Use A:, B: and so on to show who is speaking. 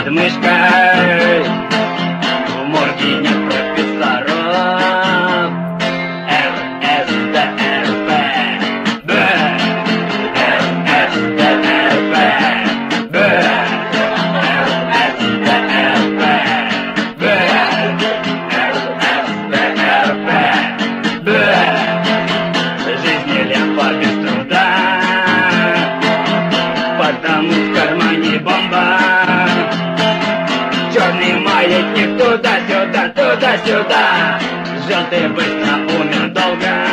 A: подмышкой. В морге нет профессоров. РСДРП. Б. РСДРП. Б. РСДРП. Б. РСДРП. Б. Жизнь нелепа без труда, потому в кармане бомба. Черный маятник туда-сюда, туда-сюда. Желтый быстро умер долго.